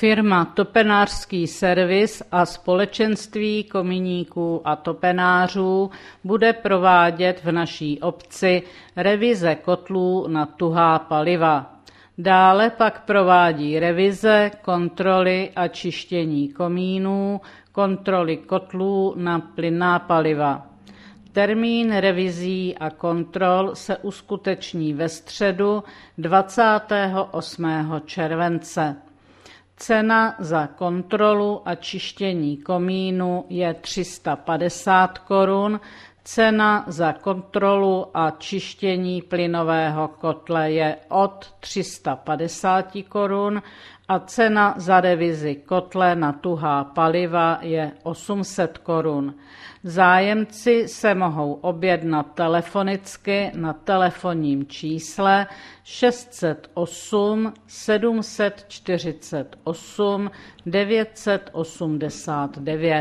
Firma Topenářský servis a společenství kominíků a topenářů bude provádět v naší obci revize kotlů na tuhá paliva. Dále pak provádí revize, kontroly a čištění komínů, kontroly kotlů na plynná paliva. Termín revizí a kontrol se uskuteční ve středu 28. července. Cena za kontrolu a čištění komínu je 350 korun, cena za kontrolu a čištění plynového kotle je od 350 korun a cena za revizi kotle na tuhá paliva je 800 korun. Zájemci se mohou objednat telefonicky na telefonním čísle 608 748 989.